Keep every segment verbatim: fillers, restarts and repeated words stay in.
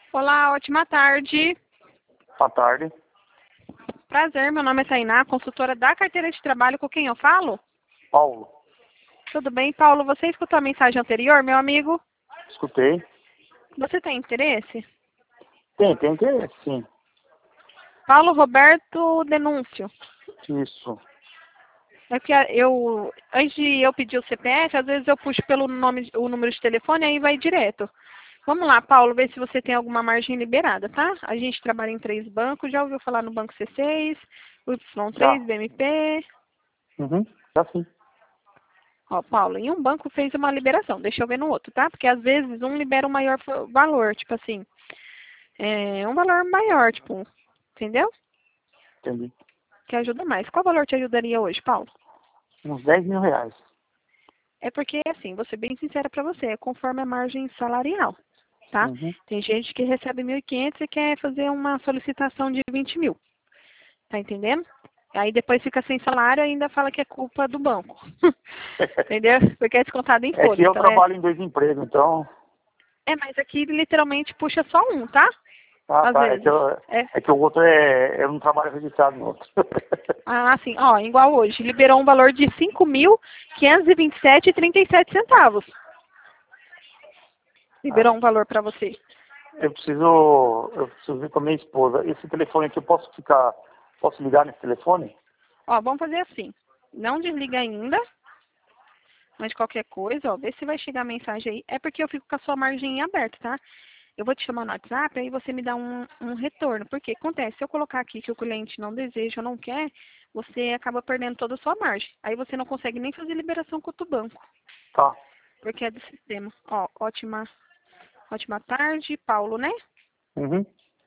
Olá, ótima tarde. Boa tarde. Prazer, meu nome é Tainá, consultora da carteira de trabalho. Com quem eu falo? Paulo. Tudo bem, Paulo? Você escutou a mensagem anterior, meu amigo? Escutei. Você tem interesse? Tem, tem interesse, sim. Paulo Roberto Denúncio. Isso. É que eu, antes de eu pedir o C P F, às vezes eu puxo pelo nome, o número de telefone, aí vai direto. Vamos lá, Paulo, ver se você tem alguma margem liberada, tá? A gente trabalha em três bancos, já ouviu falar no Banco C seis, o Y três, Já. B M P. Uhum. Já sim. Ó, Paulo, em um banco fez uma liberação, deixa eu ver no outro, tá? Porque às vezes um libera um maior fa- valor, tipo assim, é um valor maior, tipo, entendeu? Entendi. Que ajuda mais. Qual valor te ajudaria hoje, Paulo? Uns dez mil reais. É porque, assim, vou ser bem sincera pra você, é conforme a margem salarial, tá? Uhum. Tem gente que recebe mil e quinhentos e quer fazer uma solicitação de vinte mil, tá entendendo? Aí depois fica sem salário e ainda fala que é culpa do banco, entendeu? Porque é descontado em É que folha, eu então é... trabalho em dois empregos, então... É, mas aqui literalmente puxa só um, tá? Ah, Às tá. É que, vezes. eu, É. é que o outro é... Eu não trabalho registrado no outro. Ah, sim. Ó, igual hoje. Liberou um valor de cinco mil quinhentos e vinte e sete reais e trinta e sete centavos. Liberou Ah, um valor para você. eu preciso... Eu preciso ver com a minha esposa. Esse telefone aqui, eu posso ficar... Posso ligar nesse telefone? Ó, vamos fazer assim. Não desliga ainda, mas qualquer coisa, ó, vê se vai chegar a mensagem aí. É porque eu fico com a sua margem aberta, tá? Eu vou te chamar no WhatsApp, aí você me dá um, um retorno. Porque acontece, se eu colocar aqui que o cliente não deseja ou não quer, você acaba perdendo toda a sua margem. Aí você não consegue nem fazer liberação com o outro banco, Tá. porque é do sistema. Ó, ótima, ótima tarde, Paulo, né? Uhum.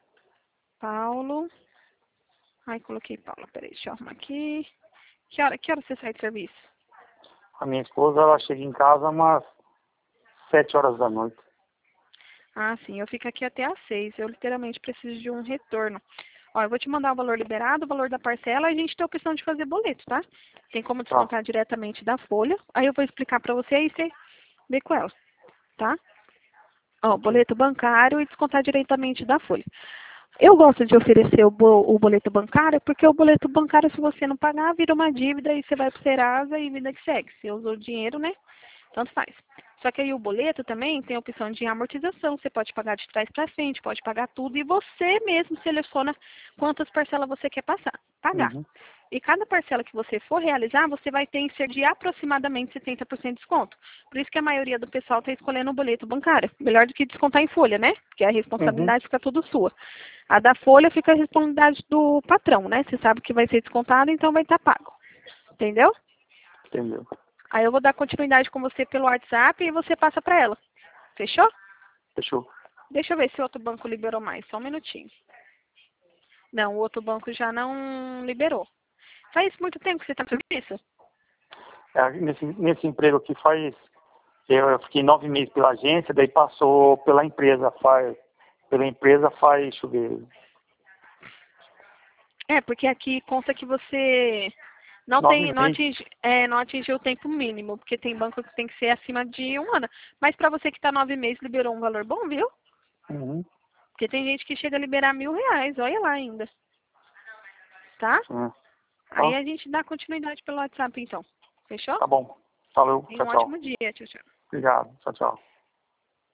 Paulo. Ai, coloquei Paulo. Peraí, deixa eu arrumar aqui. Que hora, que hora você sai do serviço? A minha esposa, ela chega em casa umas sete horas da noite. Ah, sim, eu fico aqui até às seis. Eu literalmente preciso de um retorno. Ó, eu vou te mandar o valor liberado, o valor da parcela, e a gente tem a opção de fazer boleto, tá? Tem como Tá. descontar diretamente da folha. Aí eu vou explicar pra você e você vê com ela, tá? Ó, Ok. boleto bancário e descontar diretamente da folha. Eu gosto de oferecer o, bo- o boleto bancário, porque o boleto bancário, se você não pagar, vira uma dívida e você vai pro Serasa e vida que segue. Você usou o dinheiro, né? Tanto faz. Só que aí o boleto também tem a opção de amortização. Você pode pagar de trás para frente, pode pagar tudo e você mesmo seleciona quantas parcelas você quer passar, pagar. Uhum. E cada parcela que você for realizar, você vai ter em ser de aproximadamente setenta por cento de desconto. Por isso que a maioria do pessoal está escolhendo o boleto bancário. Melhor do que descontar em folha, né? Porque a Uhum. responsabilidade fica tudo sua. A da folha fica a responsabilidade do patrão, né? Você sabe que vai ser descontado, então vai estar pago. Entendeu? Entendeu. Aí eu vou dar continuidade com você pelo WhatsApp e você passa para ela. Fechou? Fechou. Deixa eu ver se o outro banco liberou mais. Só um minutinho. Não, o outro banco já não liberou. Faz muito tempo que você está fazendo isso? É, nesse, nesse emprego aqui faz... Eu, eu fiquei nove meses pela agência, daí passou pela empresa, faz... Pela empresa faz, deixa eu ver, É, porque aqui conta que você não nove tem, não meses. atinge, é, não atingiu o tempo mínimo, porque tem banco que tem que ser acima de um ano. Mas para você que está nove meses, liberou um valor bom, viu? Uhum. Porque tem gente que chega a liberar mil reais, olha lá ainda, tá? É. Aí Tá, a gente dá continuidade pelo WhatsApp, então. Fechou? tá bom. Valeu, Tenha tchau, um tchau. ótimo dia. Tchau, tchau. Obrigado, tchau, tchau.